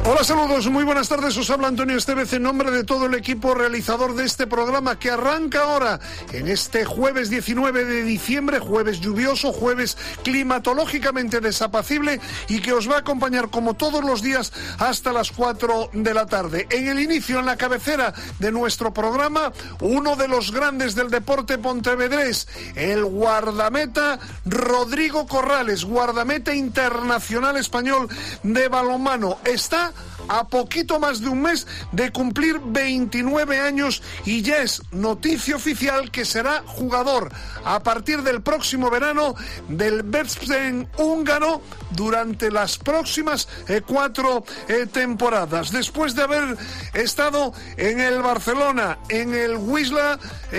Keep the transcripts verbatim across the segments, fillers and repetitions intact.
Hola, saludos, muy buenas tardes, os habla Antonio Estevez en nombre de todo el equipo realizador de este programa que arranca ahora en este jueves diecinueve de diciembre, jueves lluvioso, jueves climatológicamente desapacible y que os va a acompañar como todos los días hasta las cuatro de la tarde. En el inicio, en la cabecera de nuestro programa, uno de los grandes del deporte pontevedrés, el guardameta Rodrigo Corrales, guardameta internacional español de balonmano, está a poquito más de un mes de cumplir veintinueve años y ya es noticia oficial que será jugador a partir del próximo verano del Veszprém húngaro durante las próximas eh, cuatro eh, temporadas. Después de haber estado en el Barcelona, en el Wisła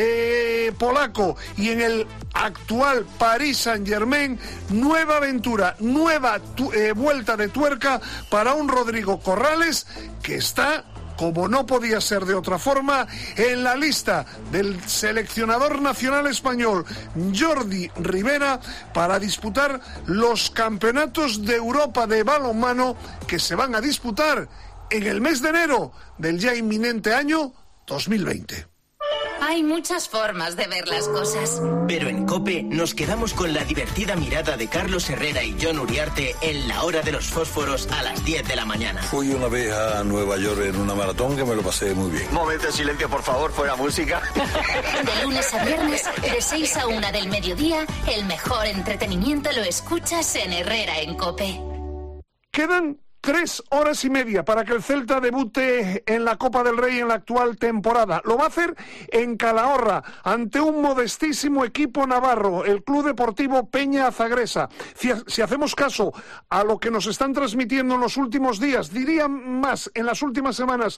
eh, polaco y en el actual Paris Saint-Germain, nueva aventura, nueva tu, eh, vuelta de tuerca para un Rodrigo Corrales que está, como no podía ser de otra forma, en la lista del seleccionador nacional español Jordi Rivera para disputar los campeonatos de Europa de balonmano que se van a disputar en el mes de enero del ya inminente año dos mil veinte. Hay muchas formas de ver las cosas. Pero en COPE nos quedamos con la divertida mirada de Carlos Herrera y Jon Uriarte en la hora de los fósforos a las diez de la mañana. Fui una vez a Nueva York en una maratón que me lo pasé muy bien. Momento de silencio, por favor, fuera música. De lunes a viernes, de seis a una del mediodía, el mejor entretenimiento lo escuchas en Herrera en COPE. Quedan Tres horas y media para que el Celta debute en la Copa del Rey en la actual temporada. Lo va a hacer en Calahorra, ante un modestísimo equipo navarro, el Club Deportivo Peña Azagresa. Si, si hacemos caso a lo que nos están transmitiendo en los últimos días, diría más, en las últimas semanas,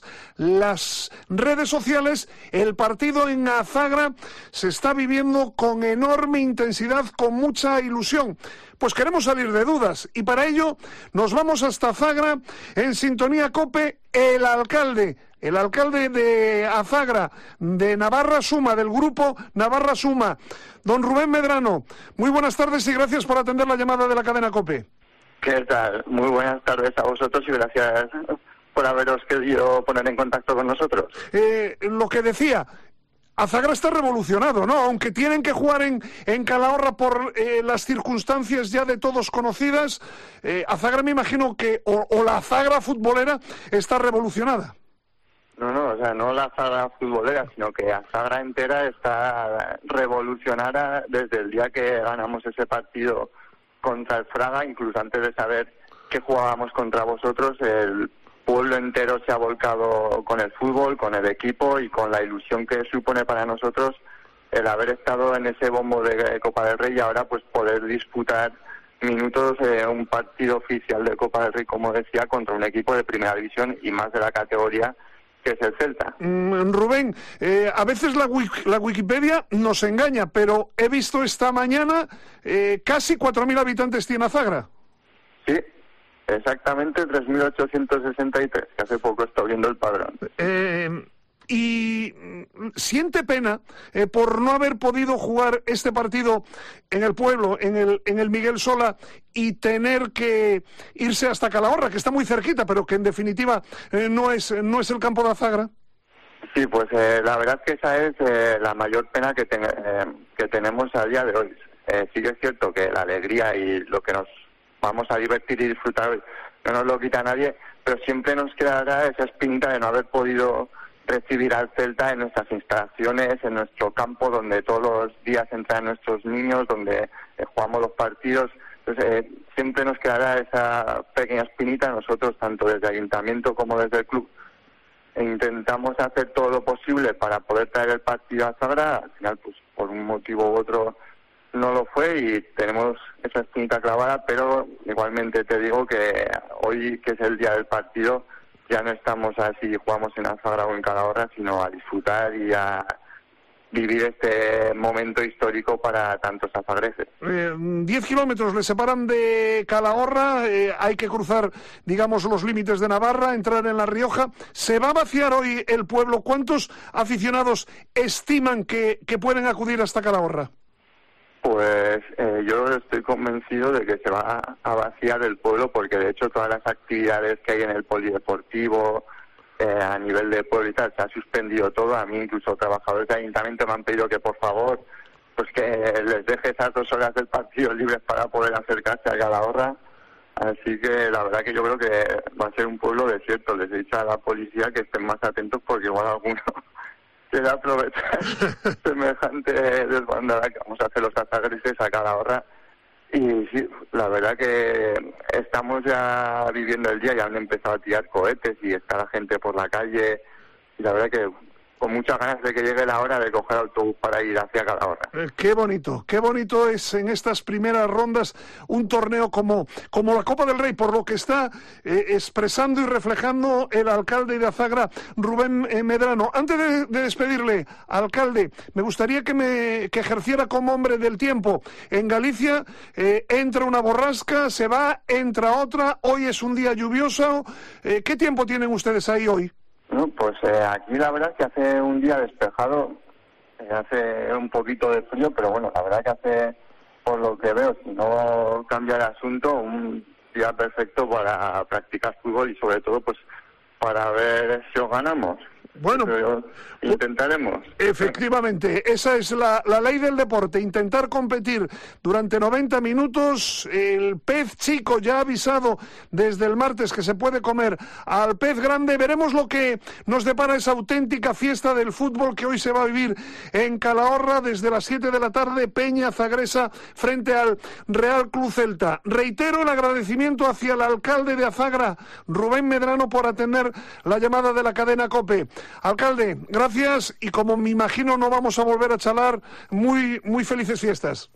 las redes sociales, el partido en Azagra se está viviendo con enorme intensidad, con mucha ilusión. Pues queremos salir de dudas y para ello nos vamos hasta Azagra, en sintonía COPE, el alcalde, el alcalde de Azagra, de Navarra Suma, del grupo Navarra Suma, don Rubén Medrano. Muy buenas tardes y gracias por atender la llamada de la cadena COPE. ¿Qué tal? Muy buenas tardes a vosotros y gracias por haberos querido poner en contacto con nosotros. Eh, lo que decía... Azagra está revolucionado, ¿no? Aunque tienen que jugar en, en Calahorra por eh, las circunstancias ya de todos conocidas, eh, Azagra me imagino que, o, o la Azagra futbolera está revolucionada. No, no, o sea, no la Azagra futbolera, sino que Azagra entera está revolucionada desde el día que ganamos ese partido contra el Fraga, incluso antes de saber que jugábamos contra vosotros, el pueblo entero se ha volcado con el fútbol, con el equipo y con la ilusión que supone para nosotros el haber estado en ese bombo de Copa del Rey y ahora pues poder disputar minutos en eh, un partido oficial de Copa del Rey, como decía, contra un equipo de primera división y más de la categoría que es el Celta. Mm, Rubén, eh, a veces la, wiki, la Wikipedia nos engaña, pero he visto esta mañana eh, casi cuatro mil habitantes tiene Azagra. Sí. Exactamente, tres mil ochocientos sesenta y tres, que hace poco estoy viendo el padrón. Eh, y siente pena eh, por no haber podido jugar este partido en el pueblo, en el, en el Miguel Sola, y tener que irse hasta Calahorra, que está muy cerquita, pero que en definitiva eh, no es no es el campo de Azagra. Sí, pues eh, la verdad es que esa es eh, la mayor pena que, ten, eh, que tenemos a día de hoy. Eh, sí que es cierto que la alegría y lo que nos vamos a divertir y disfrutar no nos lo quita nadie, pero siempre nos quedará esa espinita de no haber podido recibir al Celta en nuestras instalaciones, en nuestro campo, donde todos los días entran nuestros niños, donde eh, jugamos los partidos. Entonces, eh, siempre nos quedará esa pequeña espinita. Nosotros, tanto desde el ayuntamiento como desde el club, e intentamos hacer todo lo posible para poder traer el partido a Azagra. Al final, pues por un motivo u otro, no lo fue y tenemos esa espinita clavada, pero igualmente te digo que hoy, que es el día del partido, ya no estamos así, jugamos en Azagra o en Calahorra, sino a disfrutar y a vivir este momento histórico para tantos azagreses. Eh, diez kilómetros le separan de Calahorra, eh, hay que cruzar, digamos, los límites de Navarra, entrar en La Rioja. ¿Se va a vaciar hoy el pueblo? ¿Cuántos aficionados estiman que, que pueden acudir hasta Calahorra? Pues eh, yo estoy convencido de que se va a vaciar el pueblo, porque de hecho todas las actividades que hay en el polideportivo, eh, a nivel de pueblo y tal, se ha suspendido todo. A mí incluso trabajadores de ayuntamiento me han pedido que por favor, pues que les deje esas dos horas del partido libres para poder acercarse a Calahorra. Así que la verdad que yo creo que va a ser un pueblo desierto. Les he dicho a la policía que estén más atentos, porque igual alguno quiere aprovechar semejante desbandada que vamos a hacer los azagreses a Calahorra. Y sí, la verdad que estamos ya viviendo el día, ya han empezado a tirar cohetes y está la gente por la calle, y la verdad que con muchas ganas de que llegue la hora de coger autobús para ir hacia Calahorra. Eh, qué bonito, qué bonito es en estas primeras rondas un torneo como, como la Copa del Rey, por lo que está eh, expresando y reflejando el alcalde de Azagra, Rubén eh, Medrano. Antes de, de despedirle, alcalde, me gustaría que, me, que ejerciera como hombre del tiempo. En Galicia eh, entra una borrasca, se va, entra otra, hoy es un día lluvioso. Eh, ¿Qué tiempo tienen ustedes ahí hoy? No, pues eh, aquí la verdad es que hace un día despejado, eh, hace un poquito de frío, pero bueno, la verdad que hace, por lo que veo, si no cambia el asunto, un día perfecto para practicar fútbol y sobre todo pues para ver si os ganamos. Bueno, pero intentaremos. Efectivamente, esa es la, la ley del deporte, intentar competir durante noventa minutos. El pez chico ya ha avisado desde el martes que se puede comer al pez grande. Veremos lo que nos depara esa auténtica fiesta del fútbol que hoy se va a vivir en Calahorra desde las siete de la tarde, Peña Zagresa frente al Real Club Celta. Reitero el agradecimiento hacia el alcalde de Azagra, Rubén Medrano, por atender la llamada de la cadena COPE. Alcalde, gracias, y como me imagino no vamos a volver a charlar, muy, muy felices fiestas.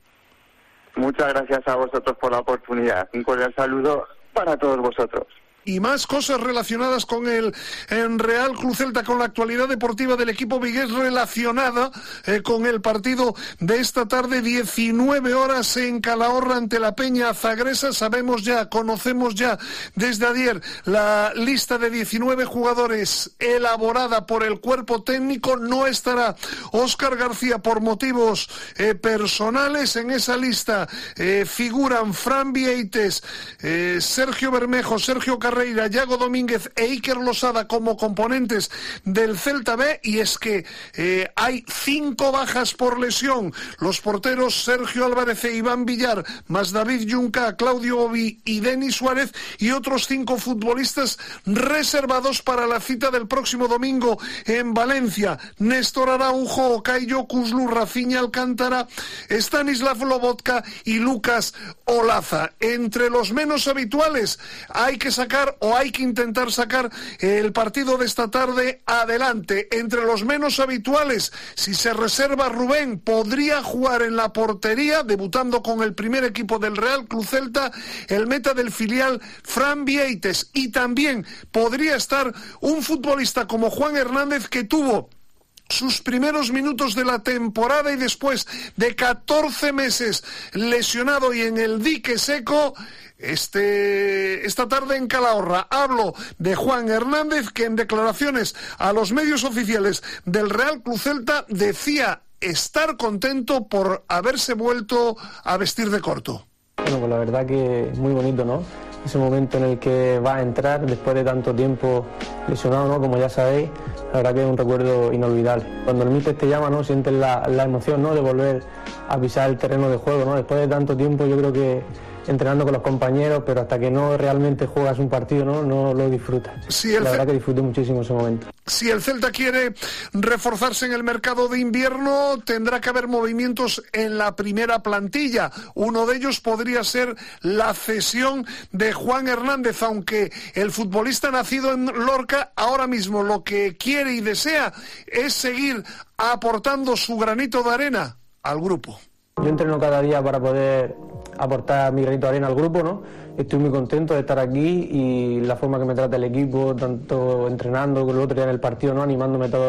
Muchas gracias a vosotros por la oportunidad. Un cordial saludo para todos vosotros. Y más cosas relacionadas con el en Real Club Celta, con la actualidad deportiva del equipo vigués relacionada eh, con el partido de esta tarde, diecinueve horas en Calahorra ante la Peña Zagresa. Sabemos ya, conocemos ya desde ayer la lista de diecinueve jugadores elaborada por el cuerpo técnico. No estará Óscar García por motivos eh, personales. En esa lista eh, figuran Fran Vieites, eh, Sergio Bermejo, Sergio Carreira, Carreira, Yago Domínguez e Iker Losada como componentes del Celta B, y es que eh, hay cinco bajas por lesión. Los porteros Sergio Álvarez e Iván Villar, más David Junca, Claudio Obi y Denis Suárez, y otros cinco futbolistas reservados para la cita del próximo domingo en Valencia. Néstor Araujo, Cayo Cuslu, Rafinha Alcántara, Stanislav Lobotka y Lucas Olaza. Entre los menos habituales hay que sacar o hay que intentar sacar el partido de esta tarde adelante. Entre los menos habituales, si se reserva Rubén, podría jugar en la portería, debutando con el primer equipo del Real Club Celta, el meta del filial Fran Vieites, y también podría estar un futbolista como Juan Hernández, que tuvo sus primeros minutos de la temporada y después de catorce meses lesionado y en el dique seco, este esta tarde en Calahorra. Hablo de Juan Hernández, que en declaraciones a los medios oficiales del Real Club Celta decía estar contento por haberse vuelto a vestir de corto. Bueno, pues la verdad que muy bonito, ¿no? Ese momento en el que va a entrar después de tanto tiempo lesionado, ¿no? Como ya sabéis, la verdad que es un recuerdo inolvidable. Cuando el míster te llama, ¿no? Sientes la, la emoción, ¿no? De volver a pisar el terreno de juego, ¿no? Después de tanto tiempo, yo creo que entrenando con los compañeros, pero hasta que no realmente juegas un partido, no, no lo disfrutas. Sí, el la verdad Ce- que disfruté muchísimo ese momento. Si el Celta quiere reforzarse en el mercado de invierno, tendrá que haber movimientos en la primera plantilla. Uno de ellos podría ser la cesión de Juan Hernández, aunque el futbolista nacido en Lorca ahora mismo lo que quiere y desea es seguir aportando su granito de arena al grupo. Yo entreno cada día para poder aportar mi granito de arena al grupo, ¿no? Estoy muy contento de estar aquí y la forma que me trata el equipo, tanto entrenando como el otro día en el partido, ¿no? Animándome todos,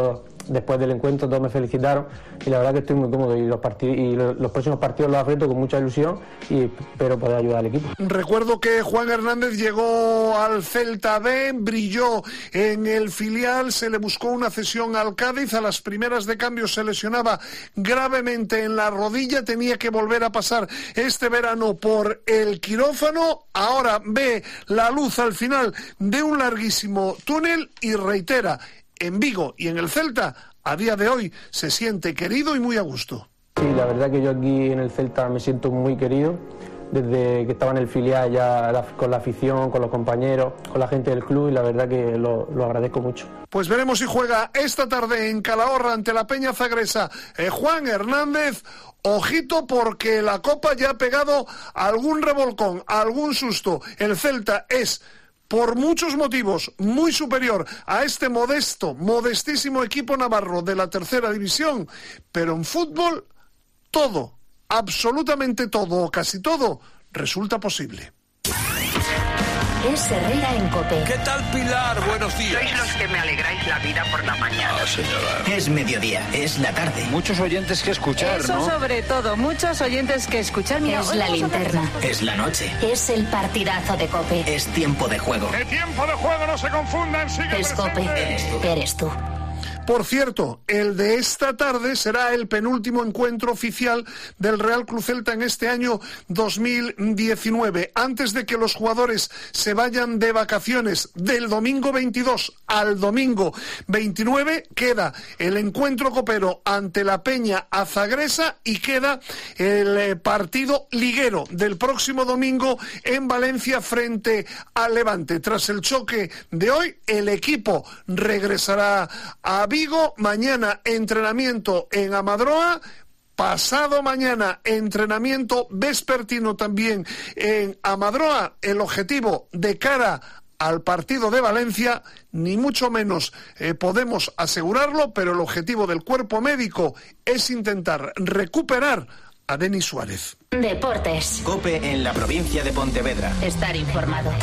después del encuentro todos me felicitaron y la verdad que estoy muy cómodo y los, partidos, y los, los próximos partidos los afronto con mucha ilusión y espero poder ayudar al equipo. Recuerdo que Juan Hernández llegó al Celta B, brilló en el filial, se le buscó una cesión al Cádiz, a las primeras de cambio se lesionaba gravemente en la rodilla, tenía que volver a pasar este verano por el quirófano, ahora ve la luz al final de un larguísimo túnel y reitera, en Vigo y en el Celta, a día de hoy se siente querido y muy a gusto. Sí, la verdad que yo aquí en el Celta me siento muy querido, desde que estaba en el filial ya la, con la afición, con los compañeros, con la gente del club y la verdad que lo, lo agradezco mucho. Pues veremos si juega esta tarde en Calahorra ante la Peña Zagresa eh, Juan Hernández. Ojito porque la Copa ya ha pegado algún revolcón, algún susto. El Celta es, por muchos motivos, muy superior a este modesto, modestísimo equipo navarro de la tercera división, pero en fútbol todo, absolutamente todo o casi todo, resulta posible. Es Herrera en COPE. ¿Qué tal, Pilar? Buenos días. Sois los que me alegráis la vida por la mañana. Ah, señora. Es mediodía, es la tarde. Muchos oyentes que escuchar, Eso ¿no? sobre todo, muchos oyentes que escuchar. Mira, Es la linterna. Es la noche. Es el partidazo de COPE. Es tiempo de juego. ¡El tiempo de juego no se confundan! Sigue Es COPE. Eres tú. Eres tú. Por cierto, el de esta tarde será el penúltimo encuentro oficial del Real Club Celta en este año dos mil diecinueve. Antes de que los jugadores se vayan de vacaciones del domingo veintidós al domingo veintinueve, queda el encuentro copero ante la Peña Azagresa y queda el eh, partido liguero del próximo domingo en Valencia frente al Levante. Tras el choque de hoy, el equipo regresará a Vigo, mañana entrenamiento en Amadroa, pasado mañana entrenamiento vespertino también en Amadroa. El objetivo de cara al partido de Valencia, ni mucho menos eh, podemos asegurarlo, pero el objetivo del cuerpo médico es intentar recuperar a Denis Suárez. Deportes. COPE en la provincia de Pontevedra. Estar informado.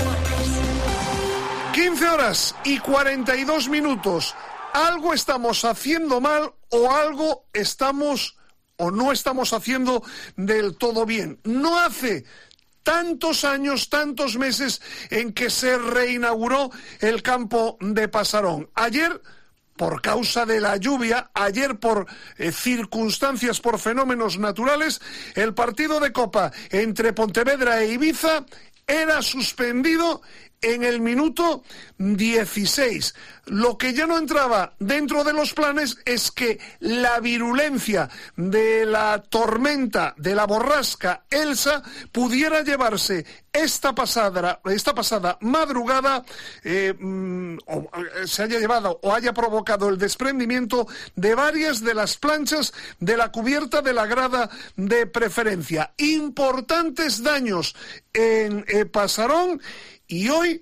quince horas y cuarenta y dos minutos. Algo estamos haciendo mal o algo estamos o no estamos haciendo del todo bien. No hace tantos años, tantos meses en que se reinauguró el campo de Pasarón. Ayer, por causa de la lluvia, ayer por eh, circunstancias, por fenómenos naturales, el partido de Copa entre Pontevedra e Ibiza era suspendido en el minuto dieciséis. Lo que ya no entraba dentro de los planes es que la virulencia de la tormenta, de la borrasca Elsa, pudiera llevarse esta pasada, esta pasada madrugada, eh, o se haya llevado o haya provocado el desprendimiento de varias de las planchas de la cubierta de la grada de preferencia. Importantes daños en eh, Pasarón. Y hoy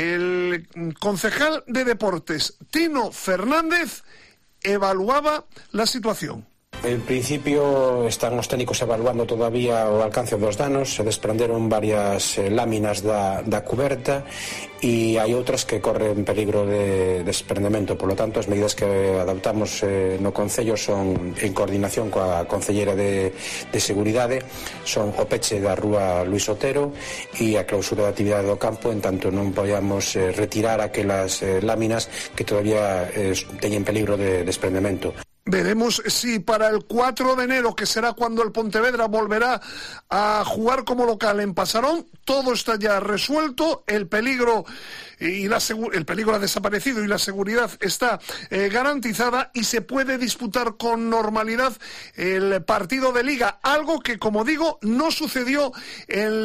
el concejal de Deportes, Tino Fernández, evaluaba la situación. En principio están os técnicos evaluando todavía o alcance dos danos, se desprenderon varias eh, láminas da, da cuberta e hai outras que corren peligro de desprendemento, polo tanto as medidas que adoptamos eh, no Concello son en coordinación coa Concelleira de, de Seguridade, son o peche da rúa Luis Otero e a clausura da actividade do campo en tanto non podamos eh, retirar aquelas eh, láminas que todavía eh, teñen peligro de desprendemento. Veremos si para el cuatro de enero, que será cuando el Pontevedra volverá a jugar como local en Pasarón, todo está ya resuelto, el peligro y la el peligro ha desaparecido y la seguridad está eh, garantizada y se puede disputar con normalidad el partido de Liga, algo que, como digo, no sucedió en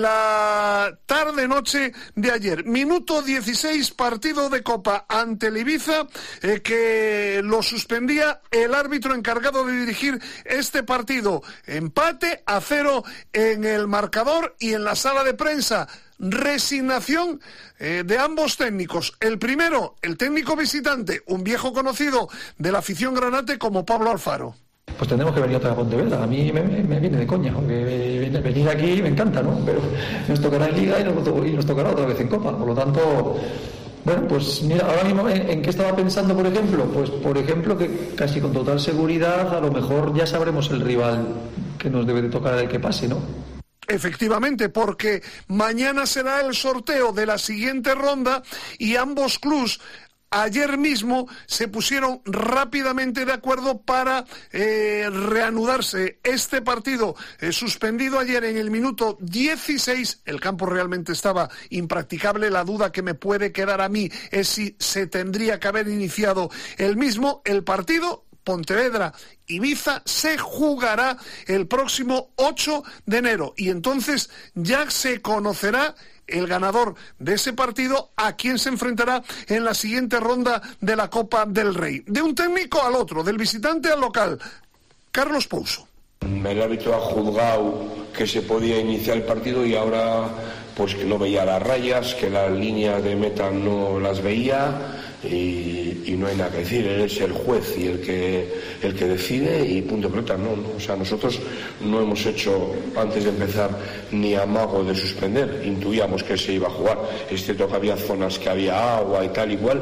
la tarde-noche de ayer. Minuto dieciséis, partido de Copa ante el Ibiza, eh, que lo suspendía el árbitro encargado de dirigir este partido. Empate a cero en el marcador y en la sala de prensa. Resignación eh, de ambos técnicos. El primero, el técnico visitante, un viejo conocido de la afición granate como Pablo Alfaro. Pues tendremos que venir otra vez a Pontevedra. A mí me, me viene de coña, porque venir aquí me encanta, ¿no? Pero nos tocará en Liga y nos, y nos tocará otra vez en Copa. Por lo tanto, Bueno, pues mira, ahora mismo ¿en, en qué estaba pensando, por ejemplo? Pues por ejemplo que casi con total seguridad a lo mejor ya sabremos el rival que nos debe de tocar el que pase, ¿no? Efectivamente, porque mañana será el sorteo de la siguiente ronda y ambos clubs ayer mismo se pusieron rápidamente de acuerdo para eh, reanudarse este partido eh, suspendido ayer en el minuto dieciséis. El campo realmente estaba impracticable. La duda que me puede quedar a mí es si se tendría que haber iniciado el mismo. El partido Pontevedra-Ibiza se jugará el próximo ocho de enero y entonces ya se conocerá el ganador de ese partido, a quien se enfrentará en la siguiente ronda de la Copa del Rey. De un técnico al otro, del visitante al local, Carlos Pouso. El árbitro ha juzgado que se podía iniciar el partido y ahora pues que no veía las rayas, que las líneas de meta no las veía y, y no hay nada que decir. Él es el juez y el que el que decide y punto pelota. No, no, o sea, nosotros no hemos hecho antes de empezar ni amago de suspender. Intuíamos que se iba a jugar. Es cierto que había zonas que había agua y tal igual,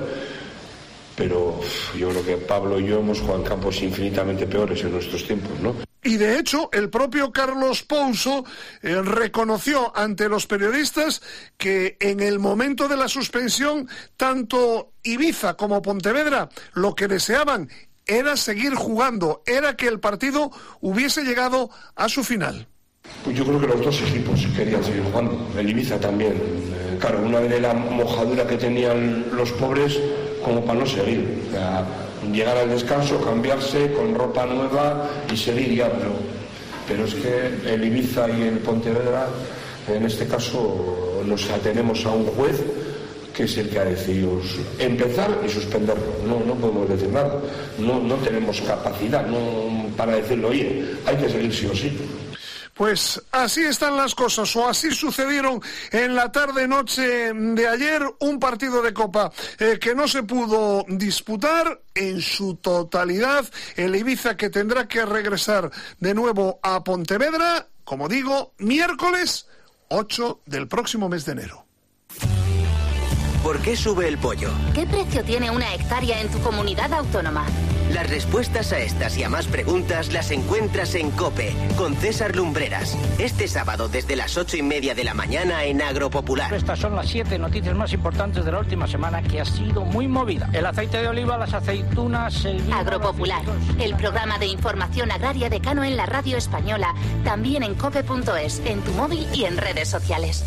pero yo creo que Pablo y yo hemos jugado en campos infinitamente peores en nuestros tiempos, ¿no? Y de hecho, el propio Carlos Pouso eh, reconoció ante los periodistas que en el momento de la suspensión, tanto Ibiza como Pontevedra lo que deseaban era seguir jugando, era que el partido hubiese llegado a su final. Pues yo creo que los dos equipos querían seguir jugando, el Ibiza también. Eh, claro, una vez la mojadura que tenían los pobres como para no seguir. O sea, llegar al descanso, cambiarse con ropa nueva y seguir ya, pero, pero es que el Ibiza y el Pontevedra, en este caso, nos atenemos a un juez que es el que ha decidido empezar y suspenderlo. No, no podemos decir nada, no, no tenemos capacidad no, para decirlo, oye, hay que seguir sí o sí. Pues así están las cosas, o así sucedieron en la tarde-noche de ayer, un partido de Copa eh, que no se pudo disputar en su totalidad. El Ibiza que tendrá que regresar de nuevo a Pontevedra, como digo, miércoles ocho del próximo mes de enero. ¿Por qué sube el pollo? ¿Qué precio tiene una hectárea en tu comunidad autónoma? Las respuestas a estas y a más preguntas las encuentras en COPE, con César Lumbreras. Este sábado desde las ocho y media de la mañana en Agropopular. Estas son las siete noticias más importantes de la última semana, que ha sido muy movida. El aceite de oliva, las aceitunas, el vino... Agropopular, el programa de información agraria decano en la radio española, también en cope punto es, en tu móvil y en redes sociales.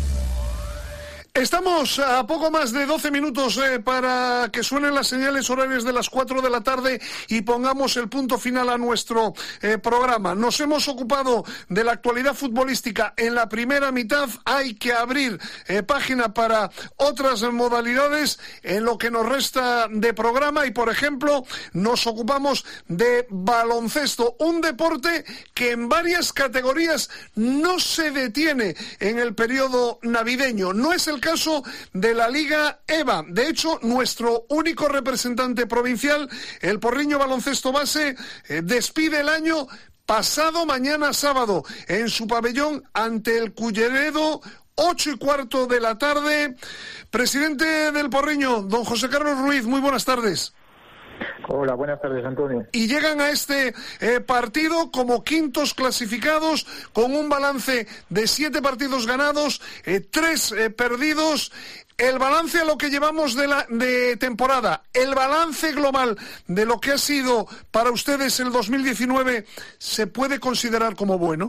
Estamos a poco más de doce minutos eh, para que suenen las señales horarias de las cuatro de la tarde y pongamos el punto final a nuestro eh, programa. Nos hemos ocupado de la actualidad futbolística en la primera mitad. Hay que abrir eh, página para otras modalidades en lo que nos resta de programa y, por ejemplo, nos ocupamos de baloncesto, un deporte que en varias categorías no se detiene en el periodo navideño. No es el caso de la Liga EVA. De hecho, nuestro único representante provincial, el Porriño Baloncesto Base, eh, despide el año pasado mañana sábado en su pabellón ante el Culleredo, ocho y cuarto de la tarde. Presidente del Porriño, don José Carlos Ruiz, muy buenas tardes. Hola, buenas tardes, Antonio. Y llegan a este eh, partido como quintos clasificados, con un balance de siete partidos ganados, eh, tres eh, perdidos. El balance a lo que llevamos de, la, de temporada, el balance global de lo que ha sido para ustedes el dos mil diecinueve, ¿se puede considerar como bueno?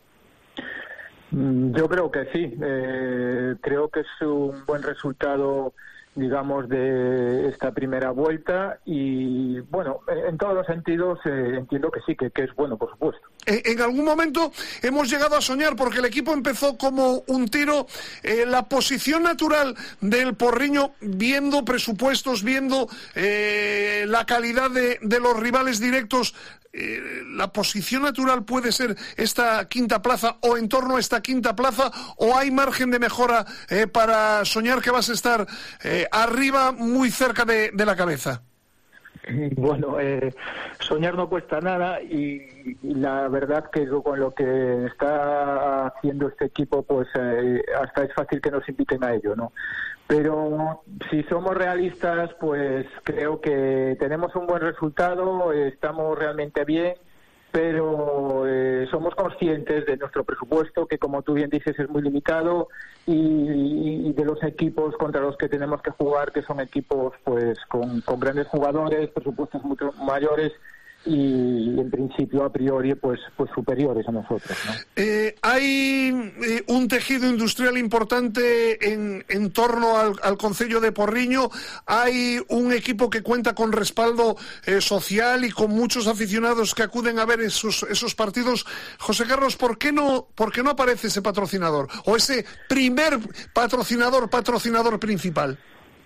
Yo creo que sí. Eh, creo que es un buen resultado, digamos, de esta primera vuelta y, bueno, en todos los sentidos eh, entiendo que sí, que, que es bueno, por supuesto. En algún momento hemos llegado a soñar, porque el equipo empezó como un tiro, eh, la posición natural del Porriño, viendo presupuestos, viendo eh, la calidad de, de los rivales directos, eh, la posición natural puede ser esta quinta plaza o en torno a esta quinta plaza, o hay margen de mejora eh, para soñar que vas a estar eh, arriba, muy cerca de, de la cabeza. Bueno, eh, soñar no cuesta nada y, y la verdad que con lo que está haciendo este equipo, pues eh, hasta es fácil que nos inviten a ello, ¿no? Pero si somos realistas, pues creo que tenemos un buen resultado, estamos realmente bien, pero eh, somos conscientes de nuestro presupuesto, que como tú bien dices es muy limitado, y, y de los equipos contra los que tenemos que jugar, que son equipos pues con, con grandes jugadores, presupuestos mucho mayores, y en principio a priori pues pues superiores a nosotros, ¿no? Eh, hay eh, un tejido industrial importante en, en torno al, al concello de Porriño. Hay un equipo que cuenta con respaldo eh, social y con muchos aficionados que acuden a ver esos esos partidos. José Carlos, ¿por qué no por qué no aparece ese patrocinador o ese primer patrocinador patrocinador principal?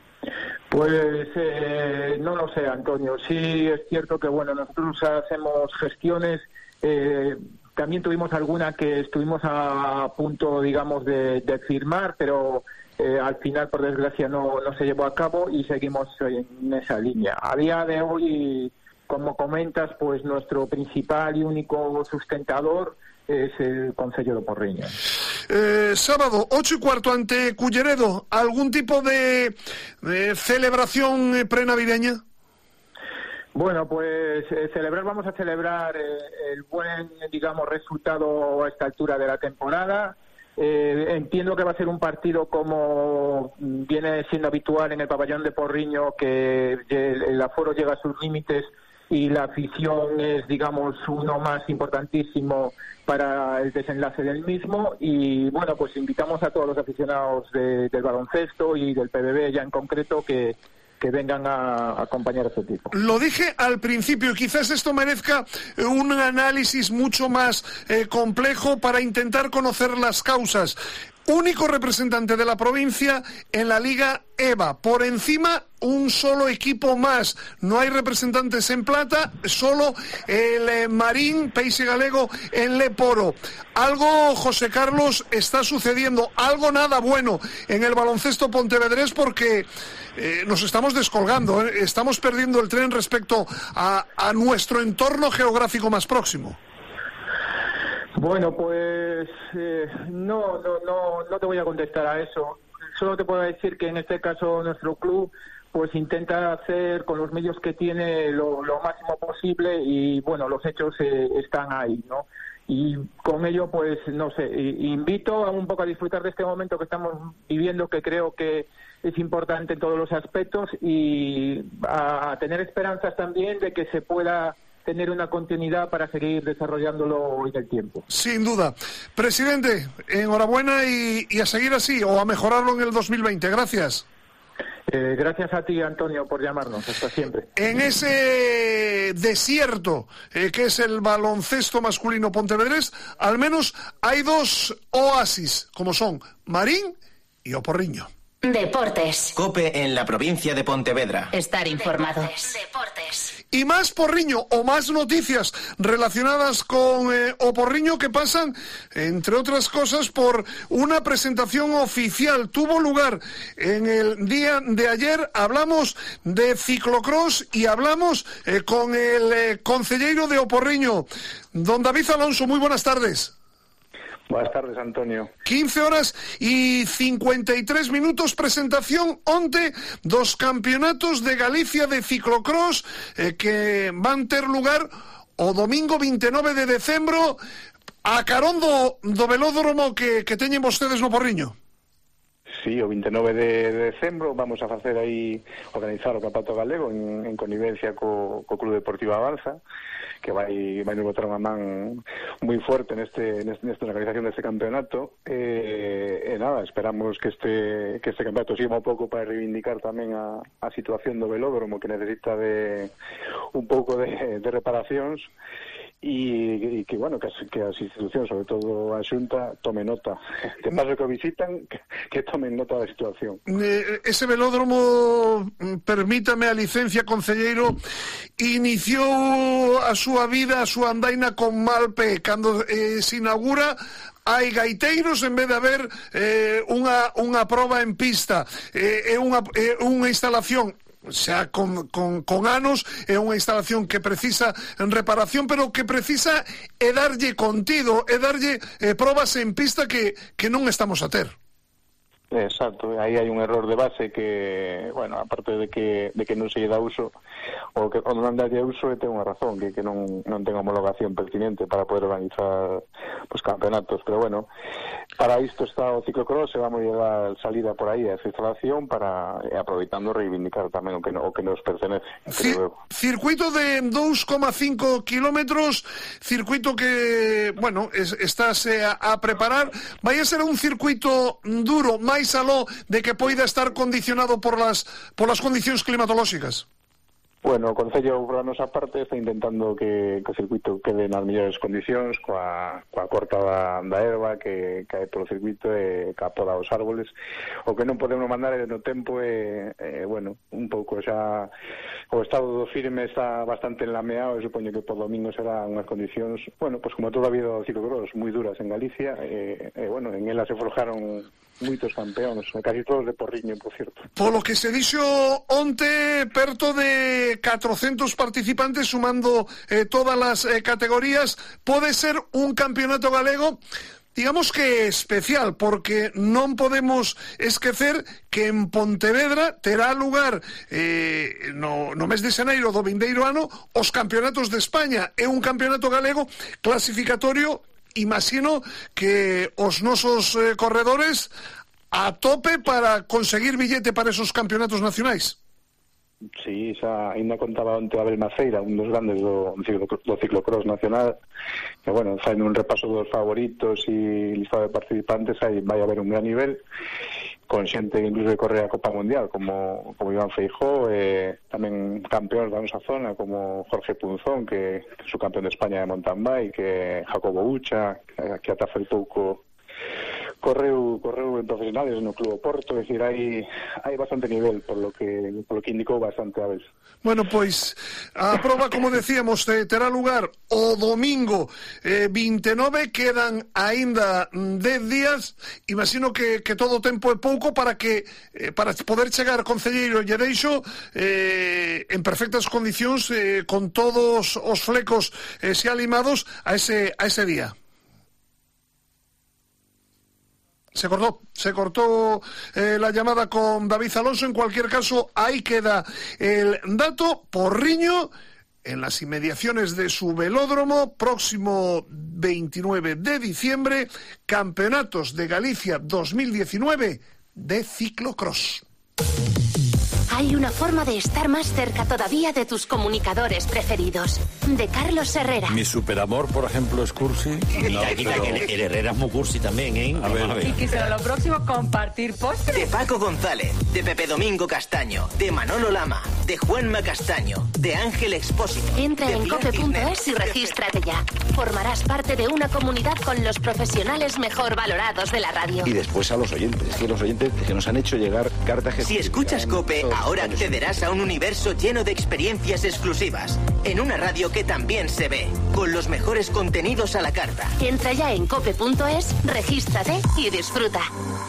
Pues eh, no lo sé, Antonio. Sí es cierto que bueno, nosotros hacemos gestiones. Eh, también tuvimos alguna que estuvimos a punto, digamos, de, de firmar, pero eh, al final, por desgracia, no, no se llevó a cabo y seguimos en esa línea. A día de hoy, como comentas, pues nuestro principal y único sustentador es el concello de Porriño. Eh, sábado, ocho y cuarto ante Culleredo. ¿Algún tipo de, de celebración eh, prenavideña? Bueno, pues eh, celebrar, vamos a celebrar eh, el buen, digamos, resultado a esta altura de la temporada. Eh, entiendo que va a ser un partido como viene siendo habitual en el pabellón de Porriño, que el, el aforo llega a sus límites y la afición es, digamos, uno más importantísimo para el desenlace del mismo. Y bueno, pues invitamos a todos los aficionados de, del baloncesto y del P B B ya en concreto que, que vengan a, a acompañar a este equipo. Lo dije al principio, quizás esto merezca un análisis mucho más eh, complejo para intentar conocer las causas. Único representante de la provincia en la Liga E V A. Por encima, un solo equipo más. No hay representantes en plata, solo el eh, Marín, Peixe Galego, en Leporo. Algo, José Carlos, está sucediendo. Algo nada bueno en el baloncesto pontevedrés porque eh, nos estamos descolgando. ¿eh? Estamos perdiendo el tren respecto a, a nuestro entorno geográfico más próximo. Bueno, pues eh, no, no, no, no te voy a contestar a eso. Solo te puedo decir que en este caso nuestro club pues intenta hacer con los medios que tiene lo, lo máximo posible y bueno, los hechos eh, están ahí, ¿no? Y con ello pues no sé, invito a un poco a disfrutar de este momento que estamos viviendo, que creo que es importante en todos los aspectos, y a tener esperanzas también de que se pueda tener una continuidad para seguir desarrollándolo en el tiempo. Sin duda. Presidente, enhorabuena y, y a seguir así, o a mejorarlo en el dos mil veinte. Gracias. Eh, gracias a ti, Antonio, por llamarnos. Hasta siempre. En ese desierto eh, que es el baloncesto masculino pontevedrés, al menos hay dos oasis, como son Marín y Oporriño. Deportes. COPE en la provincia de Pontevedra. Estar informado. Deportes. Y más Porriño o más noticias relacionadas con eh, Oporriño que pasan, entre otras cosas, por una presentación oficial. Tuvo lugar en el día de ayer. Hablamos de ciclocross y hablamos eh, con el eh, concelleiro de Oporriño, don David Alonso. Muy buenas tardes. Buenas tardes, Antonio. quince horas y cincuenta y tres minutos, presentación onte dos campeonatos de Galicia de ciclocross eh, que van ter lugar o domingo veintinueve de decembro a carón do, do velódromo que, que teñen vostedes no Porriño. Sí, o veintinueve de decembro vamos a facer aí, organizar o Campeonato Galego en, en connivencia co, co Club Deportivo Avanza, que vai, vai nos botar unha man moi fuerte neste, neste, nesta organización deste campeonato. E, e nada, esperamos que este que este campeonato sirva un pouco para reivindicar tamén a, a situación do velódromo, que necesita de un pouco de, de reparacións, e, e que, bueno, que as, que as institucións, sobre todo a Xunta, tome nota. Que paso que o visitan, que, que tomen nota da situación. Eh, ese velódromo, permítame a licencia, concelleiro, iniciou a súa vida, a súa andaina con mal pé. Cando eh, se inaugura, hai gaiteiros en vez de haber eh, unha, unha proba en pista. É eh, unha, eh, unha instalación xa con, con, con anos, é unha instalación que precisa en reparación, pero que precisa é darlle contido, é darlle eh, probas en pista que, que non estamos a ter. Exacto, aí hai un error de base que, bueno, aparte de que de que non se lle dá uso, o que o non dalle uso e ten unha razón, que, que non, non ten homologación pertinente para poder organizar pues, campeonatos, pero bueno, para isto está o ciclocross, e vamos a llevar salida por aí a esa instalación para, e aproveitando reivindicar tamén o que, no, o que nos pertenece. Cir circuito de dos coma cinco kilómetros, circuito que, bueno, es, estás eh, a preparar, vai a ser un circuito duro, máis aló de que poida estar condicionado por las por las condicións climatolóxicas? Bueno, o Concello, por a nosa parte, está intentando que, que o circuito quede nas mellores condicións, coa, coa corta da, da erva que cae polo circuito e que apoda os árboles. O que non podemos mandar é no tempo e, e bueno, un pouco xa o estado do firme está bastante enlameado e supoño que por domingo será unhas condicións, bueno, pues como toda a vida do ciclocross, moi duras en Galicia e, e bueno, en ela se forjaron moitos campeóns, casi todos de Porriño, por cierto. Polo que se dixo onte, perto de catrocentos participantes sumando eh, todas as eh, categorías, pode ser un campeonato galego digamos que especial, porque non podemos esquecer que en Pontevedra terá lugar eh, no, no mes de xaneiro do vindeiro ano os campeonatos de España. É un campeonato galego clasificatorio. Imagino que os nosos eh, corredores a tope para conseguir billete para esos campeonatos nacionais. Sí, xa ainda contaba onte Abel Maceira, un dos grandes do, do ciclocross nacional, que, bueno, fai un repaso dos favoritos e listado de participantes, aí vai haber un gran nivel, con xente incluso que corre a Copa Mundial, como, como Iván Feijó, e tamén campeóns da nosa zona, como Jorge Punzón, que é su campeón de España de mountain bike, que Jacobo Ucha, que, que ata foi pouco correu correu en profesionales no Club Oporto, é dicir, hai hai bastante nivel por lo que por lo que indicou bastante a vez. Bueno, pois a proba, como decíamos, eh, terá lugar o domingo eh, vinte e nove, quedan aínda dez días. Imagino que, que todo o tempo é pouco para que eh, para poder chegar, concelleiro, lle deixo eh, en perfectas condicións, eh, con todos os flecos eh, xa limados a ese a ese día. Se cortó, se cortó eh, la llamada con David Alonso. En cualquier caso, ahí queda el dato. Porriño, en las inmediaciones de su velódromo, próximo veintinueve de diciembre, Campeonatos de Galicia dos mil diecinueve de ciclocross. Hay una forma de estar más cerca todavía de tus comunicadores preferidos. De Carlos Herrera. Mi superamor, por ejemplo, es cursi. No, pero... el, el Herrera es muy cursi también, ¿eh? A ver, a ver. Y que será lo próximo compartir postres. De Paco González, de Pepe Domingo Castaño, de Manolo Lama, de Juanma Castaño, de Ángel Expósito. Entra en cope punto es y regístrate ya. Formarás parte de una comunidad con los profesionales mejor valorados de la radio. Y después a los oyentes, que los oyentes que nos han hecho llegar cartas que... Si escuchas Cope, ahora accederás a un universo lleno de experiencias exclusivas, en una radio que también se ve, con los mejores contenidos a la carta. Entra ya en cope punto es, regístrate y disfruta.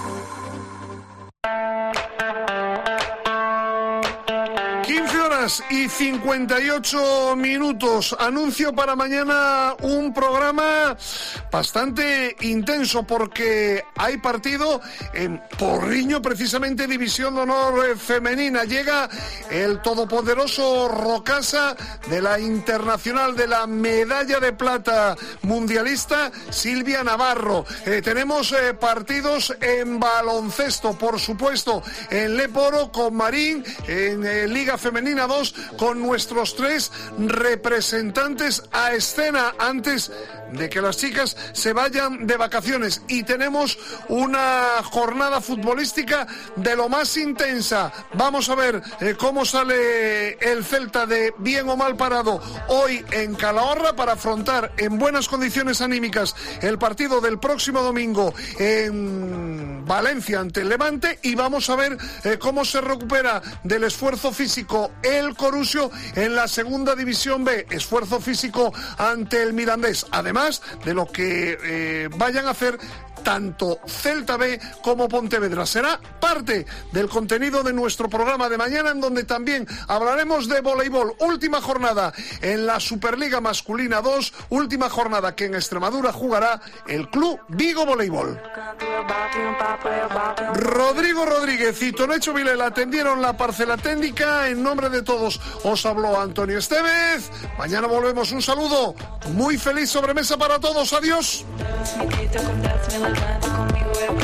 quince horas y cincuenta y ocho minutos. Anuncio para mañana un programa bastante intenso porque hay partido en Porriño, precisamente División de Honor Femenina. Llega el todopoderoso Rocasa de la Internacional de la Medalla de Plata Mundialista, Silvia Navarro. Eh, tenemos eh, partidos en baloncesto, por supuesto, en Leporo con Marín, en eh, Liga Femenina dos, con nuestros tres representantes a escena antes de que las chicas se vayan de vacaciones. Y tenemos una jornada futbolística de lo más intensa. Vamos a ver eh, cómo sale el Celta de bien o mal parado hoy en Calahorra para afrontar en buenas condiciones anímicas el partido del próximo domingo en Valencia ante el Levante. Y vamos a ver eh, cómo se recupera del esfuerzo físico el Corusio en la segunda división B, esfuerzo físico ante el Mirandés, además de lo que eh, vayan a hacer tanto Celta B como Pontevedra. Será parte del contenido de nuestro programa de mañana, en donde también hablaremos de voleibol. Última jornada en la Superliga Masculina dos, última jornada que en Extremadura jugará el Club Vigo Voleibol. Rodrigo Rodríguez y Tonecho Vilela atendieron la parcela técnica. En nombre de todos os habló Antonio Estevez. Mañana volvemos. Un saludo, muy feliz sobremesa para todos. Adiós.